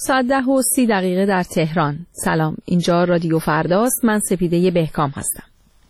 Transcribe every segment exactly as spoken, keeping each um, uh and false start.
ساعت ده و سی دقیقه در تهران. سلام، اینجا رادیو فرداست. من سپیده بهکام هستم.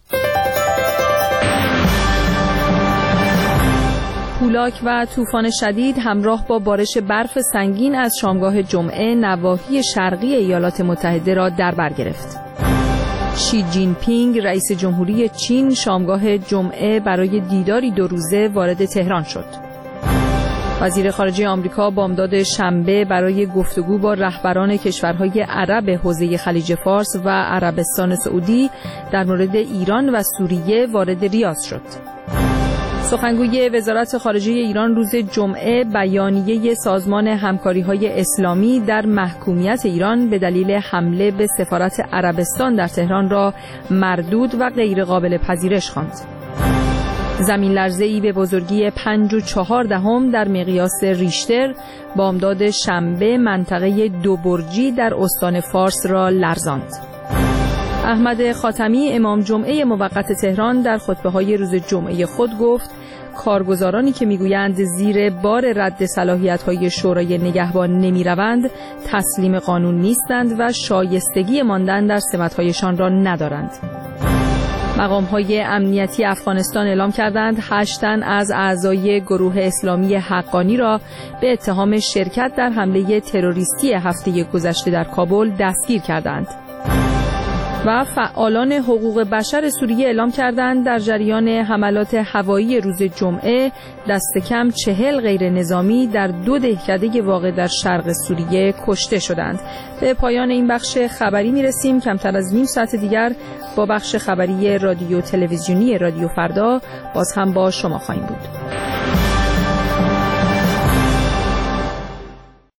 هولاک و طوفان شدید همراه با بارش برف سنگین از شامگاه جمعه نواحی شرقی ایالات متحده را در بر گرفت. شی جین پینگ رئیس جمهوری چین شامگاه جمعه برای دیداری دو روزه وارد تهران شد. وزیر خارجه آمریکا بامداد شنبه برای گفتگو با رهبران کشورهای عرب حوزه خلیج فارس و عربستان سعودی در مورد ایران و سوریه وارد ریاض شد. سخنگوی وزارت خارجه ایران روز جمعه بیانیه سازمان همکاری‌های اسلامی در محکومیت ایران به دلیل حمله به سفارت عربستان در تهران را مردود و غیرقابل پذیرش خواند. زمین لرزه‌ای به بزرگی پنج و چهار دهم در مقیاس ریشتر بامداد شنبه منطقه دو برجی در استان فارس را لرزاند. احمد خاتمی امام جمعه موقت تهران در خطبه‌های روز جمعه خود گفت کارگزارانی که میگویند زیر بار رد صلاحیت‌های شورای نگهبان نمی‌روند تسلیم قانون نیستند و شایستگی ماندن در سمت‌هایشان را ندارند. مقام‌های امنیتی افغانستان اعلام کردند هشت تن از اعضای گروه اسلامی حقانی را به اتهام شرکت در حمله تروریستی هفته گذشته در کابل دستگیر کردند. و فعالان حقوق بشر سوریه اعلام کردند در جریان حملات هوایی روز جمعه دست کم چهل غیر نظامی در دو دهکده واقع در شرق سوریه کشته شدند. به پایان این بخش خبری میرسیم. کمتر از نیم ساعت دیگر با بخش خبری رادیو تلویزیونی رادیو فردا باز هم با شما خواهیم بود.